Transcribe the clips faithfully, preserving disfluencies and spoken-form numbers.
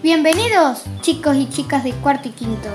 Bienvenidos, chicos y chicas de cuarto y quinto.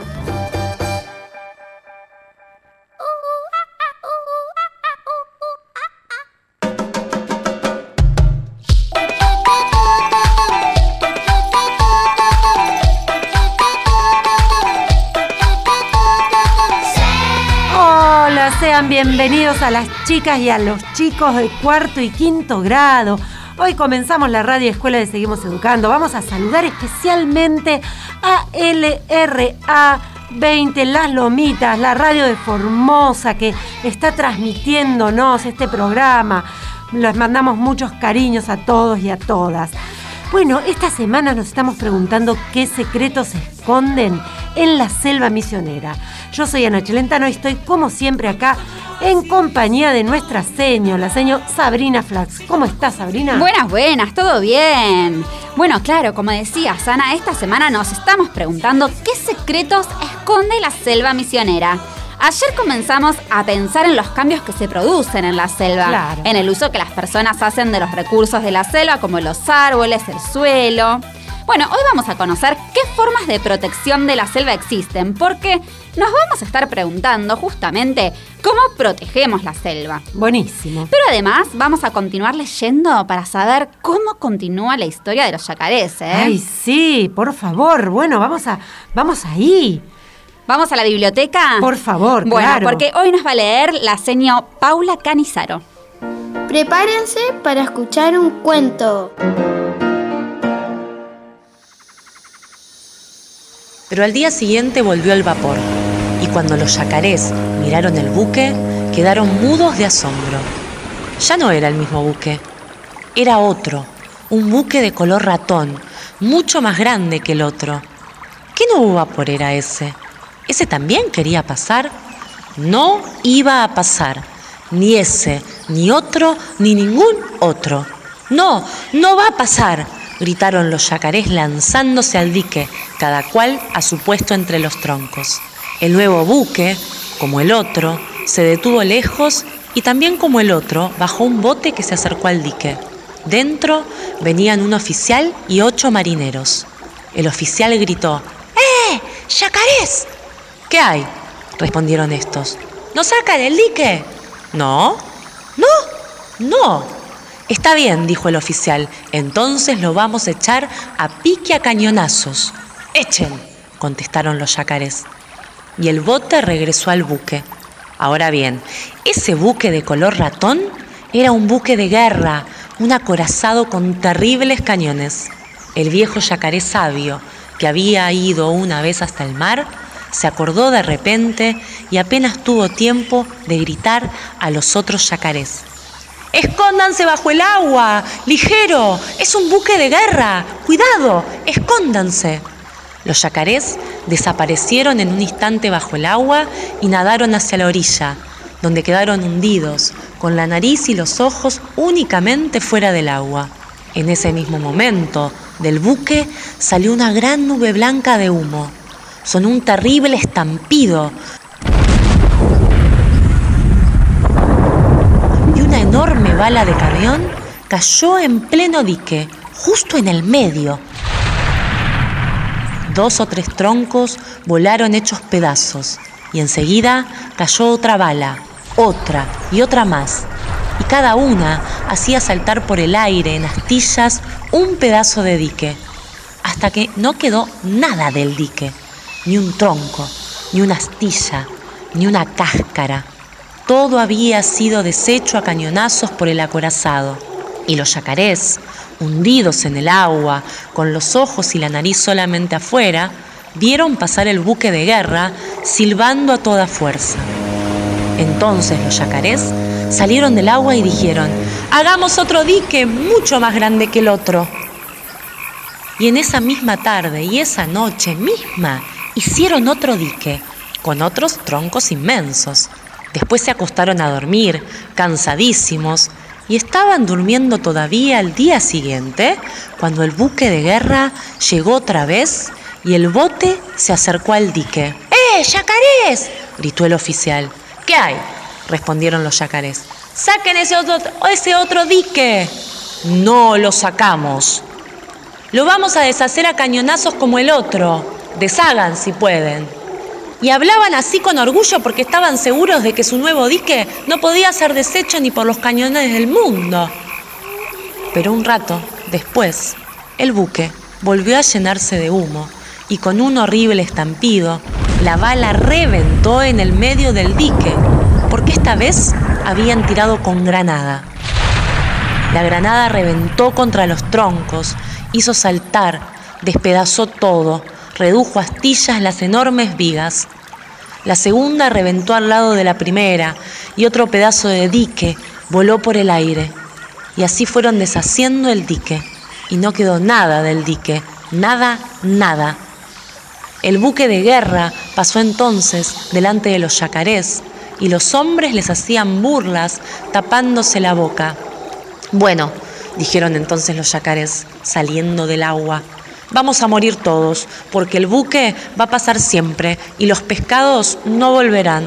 Hola, sean bienvenidos a las chicas y a los chicos de cuarto y quinto grado. Hoy comenzamos la radio Escuela de Seguimos Educando. Vamos a saludar especialmente a L R A veinte Las Lomitas, la radio de Formosa que está transmitiéndonos este programa. Les mandamos muchos cariños a todos y a todas. Bueno, esta semana nos estamos preguntando qué secretos se esconden en la selva misionera. Yo soy Ana Chelentano y estoy como siempre acá en compañía de nuestra seño, la seño Sabrina Flax. ¿Cómo estás, Sabrina? Buenas, buenas, todo bien. Bueno, claro, como decías, Ana, esta semana nos estamos preguntando qué secretos esconde la selva misionera. Ayer comenzamos a pensar en los cambios que se producen en la selva, claro. En el uso que las personas hacen de los recursos de la selva, como los árboles, el suelo. Bueno, hoy vamos a conocer qué formas de protección de la selva existen, porque nos vamos a estar preguntando justamente cómo protegemos la selva. Buenísimo. Pero además vamos a continuar leyendo para saber cómo continúa la historia de los yacarés, ¿eh? Ay, sí, por favor. Bueno, vamos a, vamos ahí. ¿Vamos a la biblioteca? Por favor, bueno, claro. Porque hoy nos va a leer la seño Paula Canizaro. Prepárense para escuchar un cuento. Pero al día siguiente volvió el vapor, y cuando los yacarés miraron el buque, quedaron mudos de asombro. Ya no era el mismo buque, era otro, un buque de color ratón, mucho más grande que el otro. ¿Qué nuevo vapor era ese? ¿Ese también quería pasar? No iba a pasar, ni ese, ni otro, ni ningún otro. ¡No, no va a pasar!, gritaron los yacarés lanzándose al dique, cada cual a su puesto entre los troncos. El nuevo buque, como el otro, se detuvo lejos y también como el otro, bajó un bote que se acercó al dique. Dentro venían un oficial y ocho marineros. El oficial gritó: ¡Eh, yacarés! ¿Qué hay?, respondieron estos. ¿Nos sacan el dique? No, no, no. Está bien, dijo el oficial, entonces lo vamos a echar a pique a cañonazos. Echen, contestaron los yacarés. Y el bote regresó al buque. Ahora bien, ese buque de color ratón era un buque de guerra, un acorazado con terribles cañones. El viejo yacaré sabio, que había ido una vez hasta el mar, se acordó de repente y apenas tuvo tiempo de gritar a los otros yacarés: ¡escóndanse bajo el agua! ¡Ligero! ¡Es un buque de guerra! ¡Cuidado! ¡Escóndanse! Los yacarés desaparecieron en un instante bajo el agua y nadaron hacia la orilla, donde quedaron hundidos, con la nariz y los ojos únicamente fuera del agua. En ese mismo momento, del buque salió una gran nube blanca de humo. Sonó un terrible estampido y una enorme bala de cañón cayó en pleno dique, justo en el medio. Dos o tres troncos volaron hechos pedazos y enseguida cayó otra bala, otra y otra más, y cada una hacía saltar por el aire en astillas un pedazo de dique, hasta que no quedó nada del dique. Ni un tronco, ni una astilla, ni una cáscara. Todo había sido deshecho a cañonazos por el acorazado. Y los yacarés, hundidos en el agua, con los ojos y la nariz solamente afuera, vieron pasar el buque de guerra silbando a toda fuerza. Entonces los yacarés salieron del agua y dijeron: ¡hagamos otro dique mucho más grande que el otro! Y en esa misma tarde y esa noche misma hicieron otro dique, con otros troncos inmensos. Después se acostaron a dormir, cansadísimos, y estaban durmiendo todavía al día siguiente, cuando el buque de guerra llegó otra vez y el bote se acercó al dique. ¡Eh, yacarés!, gritó el oficial. ¿Qué hay?, respondieron los yacarés. ¡Saquen ese otro, ese otro dique! No lo sacamos. Lo vamos a deshacer a cañonazos como el otro. Deshagan si pueden. Y hablaban así con orgullo porque estaban seguros de que su nuevo dique no podía ser deshecho ni por los cañones del mundo. Pero un rato después, el buque volvió a llenarse de humo y con un horrible estampido, la bala reventó en el medio del dique, porque esta vez habían tirado con granada. La granada reventó contra los troncos, hizo saltar, despedazó todo, redujo a astillas las enormes vigas. La segunda reventó al lado de la primera y otro pedazo de dique voló por el aire. Y así fueron deshaciendo el dique y no quedó nada del dique, nada, nada. El buque de guerra pasó entonces delante de los yacarés y los hombres les hacían burlas tapándose la boca. Bueno, dijeron entonces los yacarés, saliendo del agua, vamos a morir todos, porque el buque va a pasar siempre y los pescados no volverán.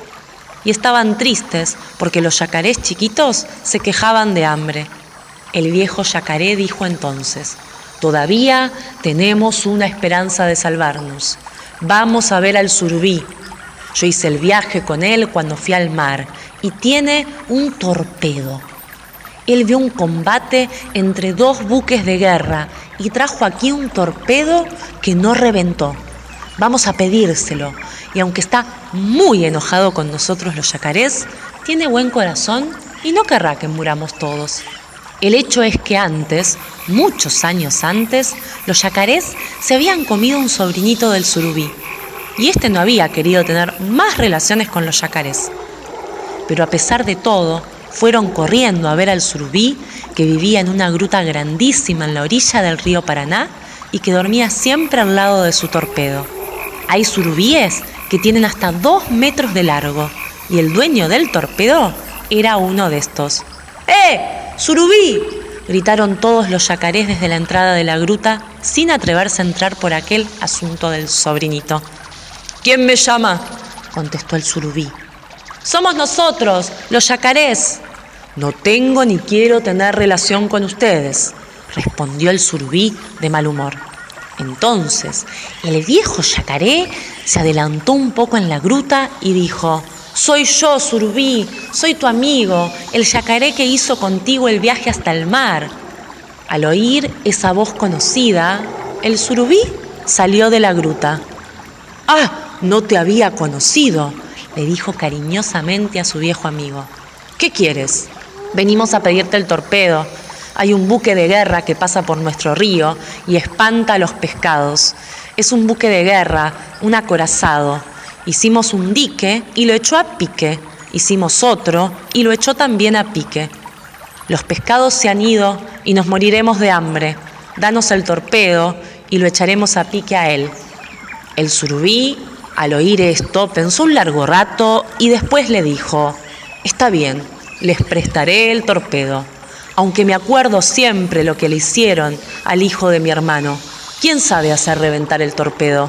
Y estaban tristes porque los yacarés chiquitos se quejaban de hambre. El viejo yacaré dijo entonces, todavía tenemos una esperanza de salvarnos. Vamos a ver al surubí. Yo hice el viaje con él cuando fui al mar y tiene un torpedo. Él vio un combate entre dos buques de guerra y trajo aquí un torpedo que no reventó. Vamos a pedírselo. Y aunque está muy enojado con nosotros los yacarés, tiene buen corazón y no querrá que muramos todos. El hecho es que antes, muchos años antes, los yacarés se habían comido un sobrinito del surubí. Y este no había querido tener más relaciones con los yacarés. Pero a pesar de todo, fueron corriendo a ver al surubí, que vivía en una gruta grandísima en la orilla del río Paraná y que dormía siempre al lado de su torpedo. Hay surubíes que tienen hasta dos metros de largo y el dueño del torpedo era uno de estos. ¡Eh, surubí!, gritaron todos los yacarés desde la entrada de la gruta sin atreverse a entrar por aquel asunto del sobrinito. ¿Quién me llama?, contestó el surubí. Somos nosotros, los yacarés. No tengo ni quiero tener relación con ustedes, respondió el surubí de mal humor. Entonces, el viejo yacaré se adelantó un poco en la gruta y dijo, soy yo, surubí, soy tu amigo, el yacaré que hizo contigo el viaje hasta el mar. Al oír esa voz conocida, el surubí salió de la gruta. ¡Ah, no te había conocido!, le dijo cariñosamente a su viejo amigo. ¿Qué quieres? Venimos a pedirte el torpedo. Hay un buque de guerra que pasa por nuestro río y espanta a los pescados. Es un buque de guerra, un acorazado. Hicimos un dique y lo echó a pique. Hicimos otro y lo echó también a pique. Los pescados se han ido y nos moriremos de hambre. Danos el torpedo y lo echaremos a pique a él. El surubí, al oír esto, pensó un largo rato y después le dijo, está bien, les prestaré el torpedo, aunque me acuerdo siempre lo que le hicieron al hijo de mi hermano. ¿Quién sabe hacer reventar el torpedo?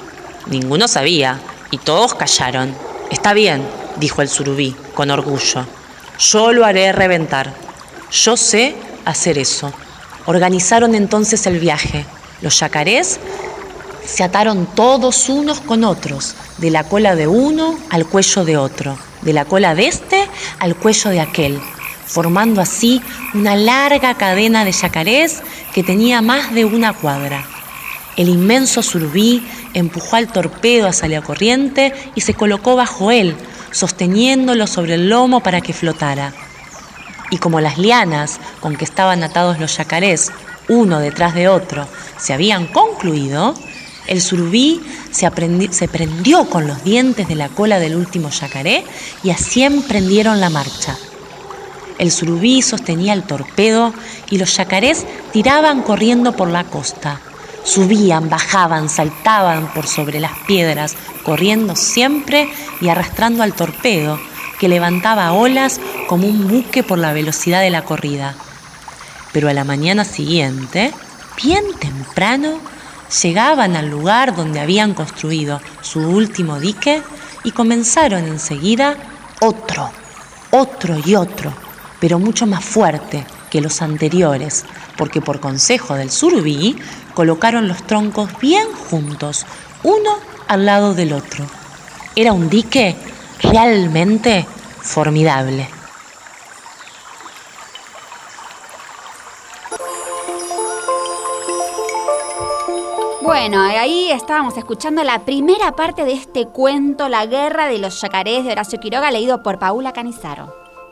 Ninguno sabía y todos callaron. Está bien, dijo el surubí con orgullo, yo lo haré reventar. Yo sé hacer eso. Organizaron entonces el viaje. Los yacarés se ataron todos unos con otros, de la cola de uno al cuello de otro, de la cola de este al cuello de aquel, formando así una larga cadena de yacarés que tenía más de una cuadra. El inmenso surubí empujó al torpedo hacia la corriente y se colocó bajo él, sosteniéndolo sobre el lomo para que flotara. Y como las lianas con que estaban atados los yacarés, uno detrás de otro, se habían concluido, el surubí se, aprendi- se prendió con los dientes de la cola del último yacaré y así emprendieron la marcha. El surubí sostenía el torpedo y los yacarés tiraban corriendo por la costa. Subían, bajaban, saltaban por sobre las piedras, corriendo siempre y arrastrando al torpedo, que levantaba olas como un buque por la velocidad de la corrida. Pero a la mañana siguiente, bien temprano, llegaban al lugar donde habían construido su último dique y comenzaron enseguida otro, otro y otro, pero mucho más fuerte que los anteriores, porque por consejo del surubí colocaron los troncos bien juntos, uno al lado del otro. Era un dique realmente formidable. Bueno, ahí estábamos escuchando la primera parte de este cuento, La guerra de los yacarés, de Horacio Quiroga, leído por Paula Canizaro.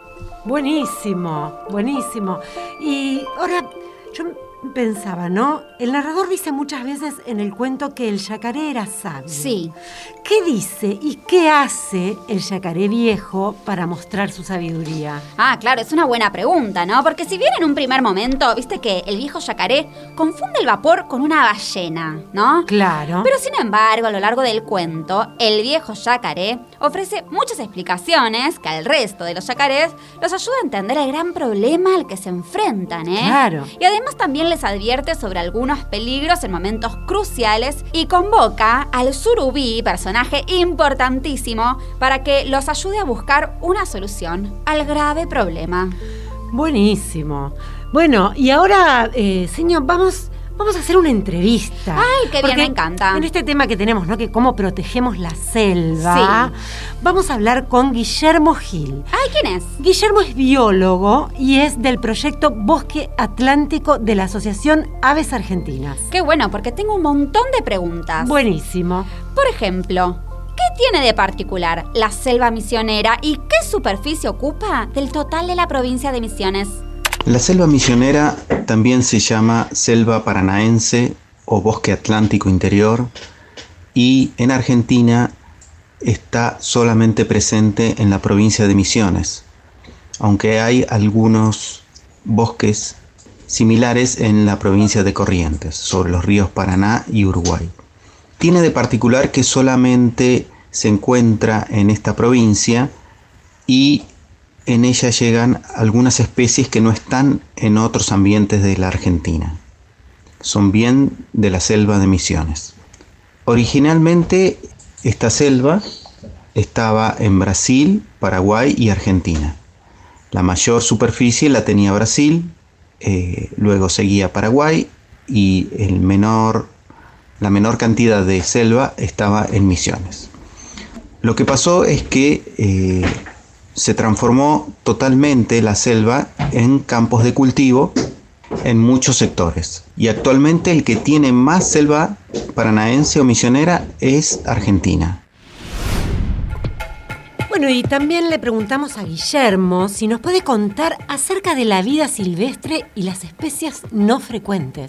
Buenísimo, buenísimo. Y ahora yo pensaba, ¿no? El narrador dice muchas veces en el cuento que el yacaré era sabio. Sí. ¿Qué dice y qué hace el yacaré viejo para mostrar su sabiduría? Ah, claro, es una buena pregunta, ¿no? Porque si bien en un primer momento, viste que el viejo yacaré confunde el vapor con una ballena, ¿no? Claro. Pero sin embargo, a lo largo del cuento, el viejo yacaré ofrece muchas explicaciones que al resto de los yacarés los ayuda a entender el gran problema al que se enfrentan, ¿eh? Claro. Y además también les advierte sobre algunos peligros en momentos cruciales y convoca al surubí, personaje importantísimo, para que los ayude a buscar una solución al grave problema. Buenísimo. Bueno, y ahora, eh, señor, vamos... Vamos a hacer una entrevista. ¡Ay, qué bien! Porque me encanta. En este tema que tenemos, ¿no? Que cómo protegemos la selva. Sí. Vamos a hablar con Guillermo Gil. ¡Ay, quién es! Guillermo es biólogo y es del proyecto Bosque Atlántico de la Asociación Aves Argentinas. ¡Qué bueno! Porque tengo un montón de preguntas. Buenísimo. Por ejemplo, ¿qué tiene de particular la selva misionera y qué superficie ocupa del total de la provincia de Misiones? La selva misionera también se llama selva paranaense o bosque atlántico interior y en Argentina está solamente presente en la provincia de Misiones, aunque hay algunos bosques similares en la provincia de Corrientes, sobre los ríos Paraná y Uruguay. Tiene de particular que solamente se encuentra en esta provincia y en ella llegan algunas especies que no están en otros ambientes de la Argentina. Son bien de la selva de Misiones. Originalmente esta selva estaba en Brasil, Paraguay y Argentina. La mayor superficie la tenía Brasil, eh, luego seguía Paraguay y el menor, la menor cantidad de selva estaba en Misiones. Lo que pasó es que eh, se transformó totalmente la selva en campos de cultivo en muchos sectores. Y actualmente el que tiene más selva paranaense o misionera es Argentina. Bueno, y también le preguntamos a Guillermo si nos puede contar acerca de la vida silvestre y las especies no frecuentes.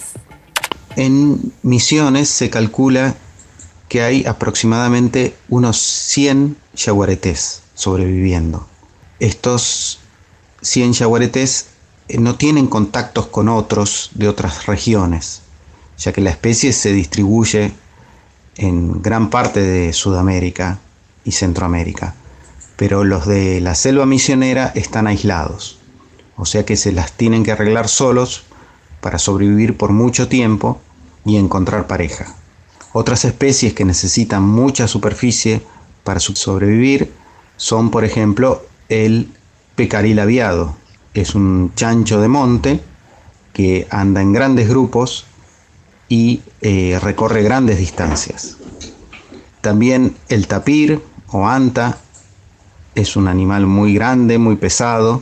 En Misiones se calcula que hay aproximadamente unos cien yaguaretés sobreviviendo. Estos cien yaguaretés no tienen contactos con otros de otras regiones, ya que la especie se distribuye en gran parte de Sudamérica y Centroamérica, pero los de la selva misionera están aislados, o sea que se las tienen que arreglar solos para sobrevivir por mucho tiempo y encontrar pareja. Otras especies que necesitan mucha superficie para sobrevivir son, por ejemplo, el pecarí labiado. Es un chancho de monte que anda en grandes grupos y eh, recorre grandes distancias. También el tapir o anta es un animal muy grande, muy pesado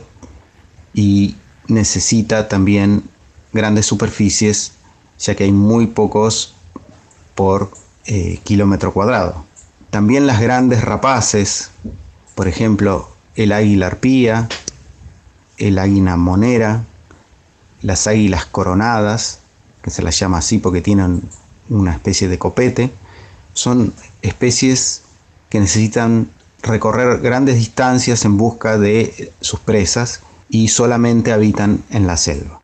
y necesita también grandes superficies, ya que hay muy pocos por eh, kilómetro cuadrado. También las grandes rapaces, por ejemplo, el águila arpía, el águila monera, las águilas coronadas, que se las llama así porque tienen una especie de copete, son especies que necesitan recorrer grandes distancias en busca de sus presas y solamente habitan en la selva.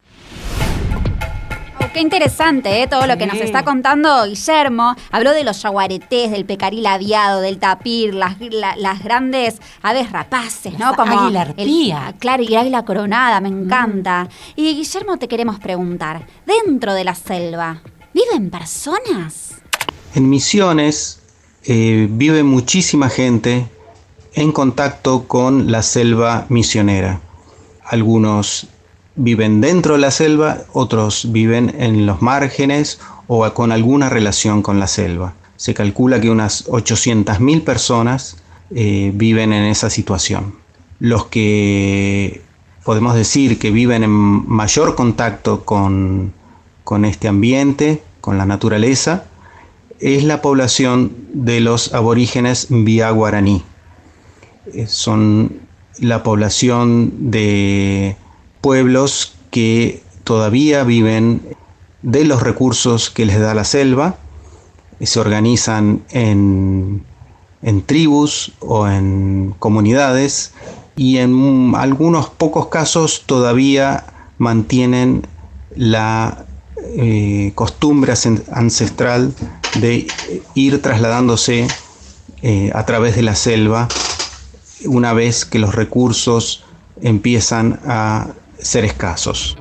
Qué interesante, ¿eh? Todo lo que nos está contando Guillermo. Habló de los yaguaretés, del pecarí labiado, del tapir, las, la, las grandes aves rapaces, ¿no? Como águila arpía. El, claro, y águila coronada, me encanta. Mm. Y Guillermo, te queremos preguntar, dentro de la selva, ¿viven personas? En Misiones eh, vive muchísima gente en contacto con la selva misionera. Algunos viven dentro de la selva, otros viven en los márgenes o con alguna relación con la selva. Se calcula que unas ochocientas mil personas eh, viven en esa situación. Los que podemos decir que viven en mayor contacto con, con este ambiente, con la naturaleza, es la población de los aborígenes Mbia guaraní. Eh, son la población de pueblos que todavía viven de los recursos que les da la selva, se organizan en, en tribus o en comunidades y en algunos pocos casos todavía mantienen la eh, costumbre ancestral de ir trasladándose eh, a través de la selva una vez que los recursos empiezan a ser escasos.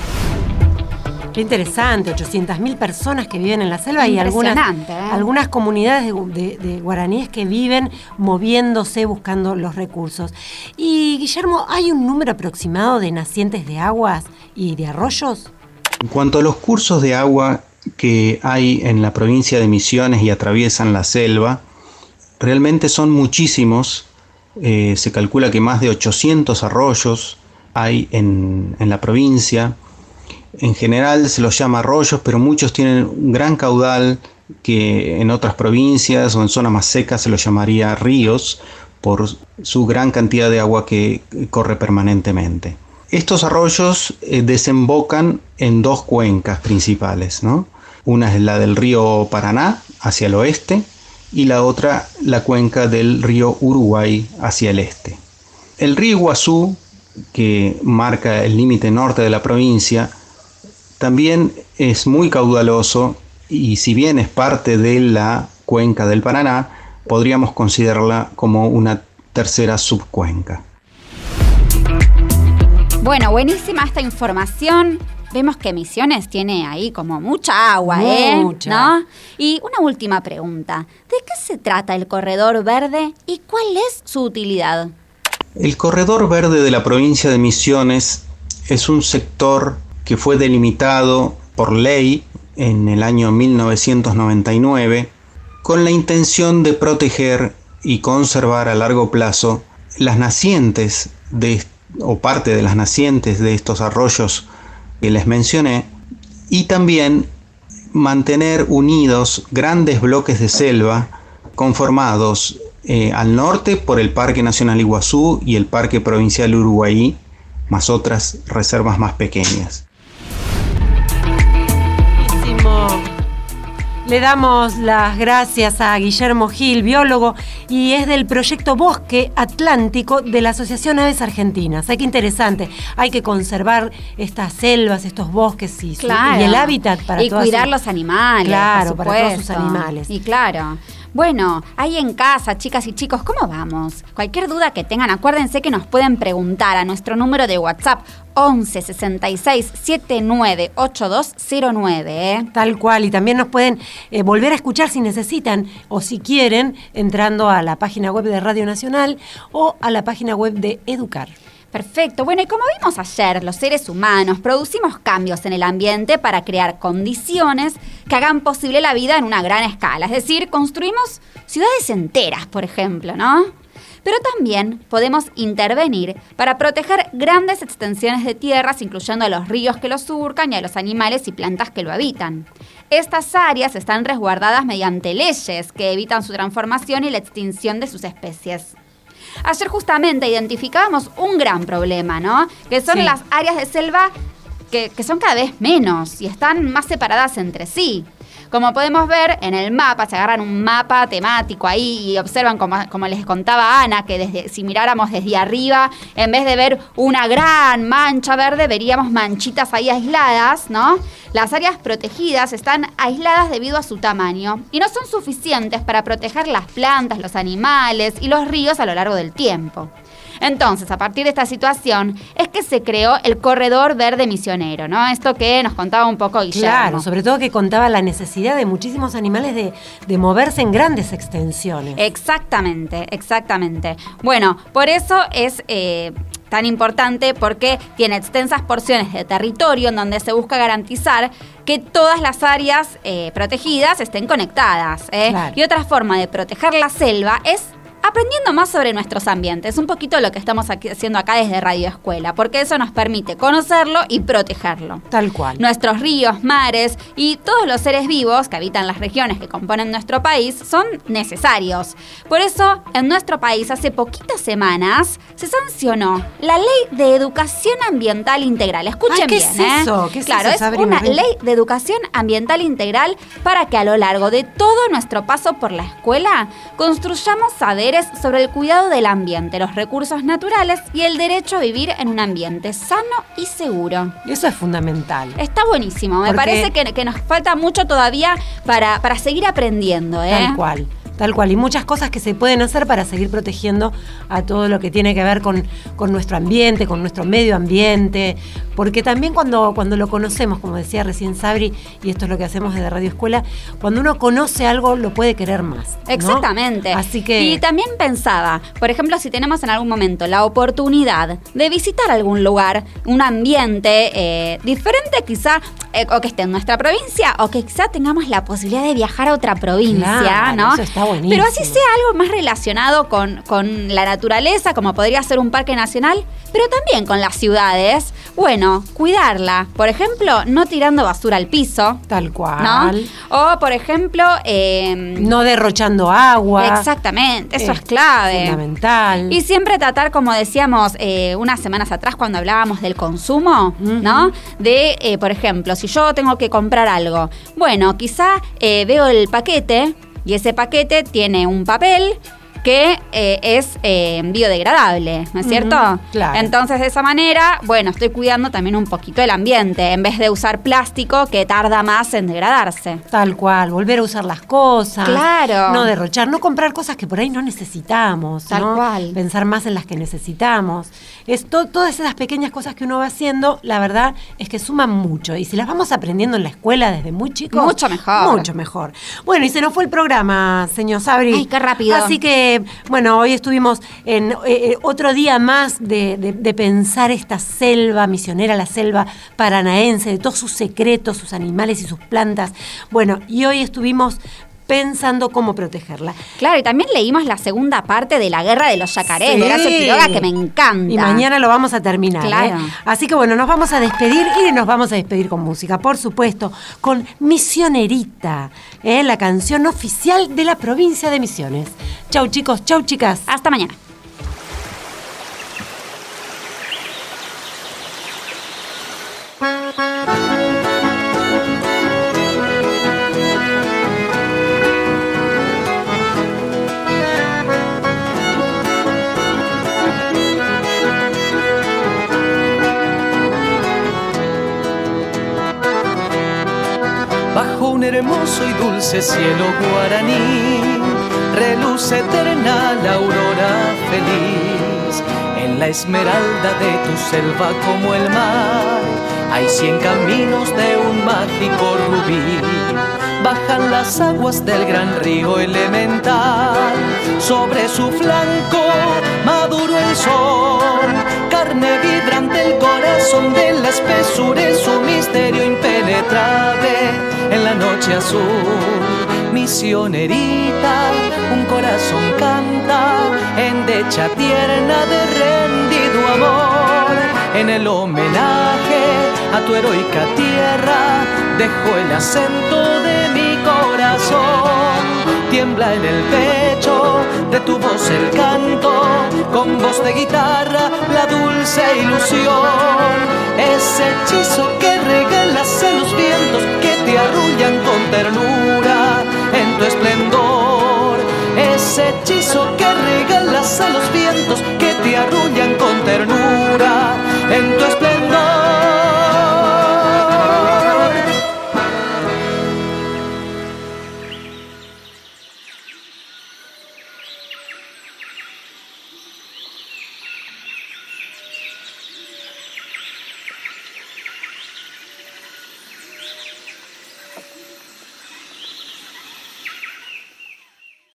Qué interesante, ochocientas mil personas que viven en la selva y algunas, ¿eh? algunas comunidades de, de, de guaraníes que viven moviéndose, buscando los recursos. Y Guillermo, ¿hay un número aproximado de nacientes de aguas y de arroyos? En cuanto a los cursos de agua que hay en la provincia de Misiones y atraviesan la selva, realmente son muchísimos. Eh, se calcula que más de ochocientos arroyos hay en, en la provincia. En general se los llama arroyos, pero muchos tienen un gran caudal que en otras provincias o en zonas más secas se los llamaría ríos por su gran cantidad de agua que corre permanentemente. Estos arroyos eh, desembocan en dos cuencas principales, ¿no? Una es la del río Paraná hacia el oeste y la otra la cuenca del río Uruguay hacia el este. El río Iguazú, que marca el límite norte de la provincia, también es muy caudaloso y si bien es parte de la cuenca del Paraná, podríamos considerarla como una tercera subcuenca. Bueno, buenísima esta información. Vemos que Misiones tiene ahí como mucha agua, Mucha. ¿eh? ¿No? Y una última pregunta. ¿De qué se trata el Corredor Verde y cuál es su utilidad? El Corredor Verde de la provincia de Misiones es un sector que fue delimitado por ley en el año mil novecientos noventa y nueve con la intención de proteger y conservar a largo plazo las nacientes de, o parte de las nacientes de estos arroyos que les mencioné y también mantener unidos grandes bloques de selva conformados eh, al norte por el Parque Nacional Iguazú y el Parque Provincial Uruguay, más otras reservas más pequeñas. Le damos las gracias a Guillermo Gil, biólogo, y es del proyecto Bosque Atlántico de la Asociación Aves Argentinas. Ay, qué interesante. Hay que conservar estas selvas, estos bosques y, su, claro. y el hábitat para y todas cuidar sus, los animales. Claro, por para todos sus animales. Y claro. Bueno, ahí en casa, chicas y chicos, ¿cómo vamos? Cualquier duda que tengan, acuérdense que nos pueden preguntar a nuestro número de WhatsApp once sesenta y seis setenta y nueve ochenta y dos cero nueve. ¿eh? Tal cual, y también nos pueden eh, volver a escuchar si necesitan o si quieren, entrando a la página web de Radio Nacional o a la página web de Educar. Perfecto. Bueno, y como vimos ayer, los seres humanos producimos cambios en el ambiente para crear condiciones que hagan posible la vida en una gran escala. Es decir, construimos ciudades enteras, por ejemplo, ¿no? Pero también podemos intervenir para proteger grandes extensiones de tierras, incluyendo a los ríos que los surcan y a los animales y plantas que lo habitan. Estas áreas están resguardadas mediante leyes que evitan su transformación y la extinción de sus especies. Ayer justamente identificábamos un gran problema, ¿no? Que son sí. las áreas de selva que, que son cada vez menos y están más separadas entre sí. Como podemos ver en el mapa, se agarran un mapa temático ahí y observan, como, como les contaba Ana, que desde, si miráramos desde arriba, en vez de ver una gran mancha verde, veríamos manchitas ahí aisladas, ¿no? Las áreas protegidas están aisladas debido a su tamaño y no son suficientes para proteger las plantas, los animales y los ríos a lo largo del tiempo. Entonces, a partir de esta situación, es que se creó el Corredor Verde Misionero, ¿no? Esto que nos contaba un poco Guillermo. Claro, sobre todo que contaba la necesidad de muchísimos animales de, de moverse en grandes extensiones. Exactamente, exactamente. Bueno, por eso es... Eh, tan importante porque tiene extensas porciones de territorio en donde se busca garantizar que todas las áreas eh, protegidas estén conectadas. ¿eh? Claro. Y otra forma de proteger la selva es aprendiendo más sobre nuestros ambientes, un poquito lo que estamos aquí, haciendo acá desde Radio Escuela, porque eso nos permite conocerlo y protegerlo. Tal cual. Nuestros ríos, mares y todos los seres vivos que habitan las regiones que componen nuestro país son necesarios. Por eso, en nuestro país, hace poquitas semanas, se sancionó la Ley de Educación Ambiental Integral. Escuchen Ay, ¿qué bien, es ¿eh? eso? ¿Qué es claro, eso, es Sabri? una Me- Ley de Educación Ambiental Integral para que a lo largo de todo nuestro paso por la escuela construyamos saberes sobre el cuidado del ambiente, los recursos naturales y el derecho a vivir en un ambiente sano y seguro. Eso es fundamental. Está buenísimo, me Porque- parece que, que nos falta mucho todavía para, para seguir aprendiendo, ¿eh? Tal cual. Tal cual, y muchas cosas que se pueden hacer para seguir protegiendo a todo lo que tiene que ver con, con nuestro ambiente, con nuestro medio ambiente, porque también cuando, cuando lo conocemos, como decía recién Sabri, y esto es lo que hacemos desde Radio Escuela, cuando uno conoce algo lo puede querer más, ¿no? Exactamente. Así que... Y también pensaba, por ejemplo, si tenemos en algún momento la oportunidad de visitar algún lugar, un ambiente eh, diferente quizá, eh, o que esté en nuestra provincia, o que quizá tengamos la posibilidad de viajar a otra provincia, Claro, ¿no? eso está buenísimo. Pero así sea algo más relacionado con, con la naturaleza, como podría ser un parque nacional, pero también con las ciudades. Bueno, cuidarla. Por ejemplo, no tirando basura al piso, Tal ¿no? cual. O, por ejemplo... eh, No derrochando agua. Exactamente, eso Eh, es clave. Fundamental. Y siempre tratar, como decíamos eh, unas semanas atrás cuando hablábamos del consumo, Ujú. ¿no? De, eh, por ejemplo, si yo tengo que comprar algo, bueno, quizá eh, veo el paquete y ese paquete tiene un papel que eh, es eh, biodegradable, ¿no es Ujú, cierto? claro. Entonces, de esa manera, bueno, estoy cuidando también un poquito el ambiente, en vez de usar plástico que tarda más en degradarse. Tal cual, volver a usar las cosas. Claro. No derrochar, no comprar cosas que por ahí no necesitamos. Tal ¿no? cual. Pensar más en las que necesitamos. Es to- todas esas pequeñas cosas que uno va haciendo, la verdad es que suman mucho. Y si las vamos aprendiendo en la escuela desde muy chicos, Mucho mejor. Mucho mejor. Bueno, y se nos fue el programa, señor Sabri. Ay, qué rápido. Así que, bueno, hoy estuvimos en eh, otro día más de, de- de pensar esta selva misionera, la selva paranaense, de todos sus secretos, sus animales y sus plantas. Bueno, y hoy estuvimos pensando cómo protegerla. Claro, y también leímos la segunda parte de la guerra de los yacarés, Sí. de Horacio Quiroga, que me encanta. Y mañana lo vamos a terminar. Claro. ¿eh? Así que bueno, nos vamos a despedir y nos vamos a despedir con música, por supuesto, con Misionerita, ¿eh? La canción oficial de la provincia de Misiones. Chau chicos, chau chicas. Hasta mañana. Bajo un hermoso y dulce cielo guaraní, reluce eterna la aurora feliz. En la esmeralda de tu selva como el mar, hay cien caminos de un mágico rubí. Bajan las aguas del gran río elemental, sobre su flanco maduro el sol. Carne vibrante el corazón de la espesura, es su misterio impenetrable en la noche azul. Misionerita, un corazón canta en dicha tierna de rendido amor. En el homenaje a tu heroica tierra dejo el acento de mi corazón. Tiembla en el pecho de tu voz el canto, con voz de guitarra la dulce ilusión. Ese hechizo que regalas a los vientos que te arrullan con ternura en tu esplendor. Ese hechizo que regalas a los vientos que te arrullan con ternura en tu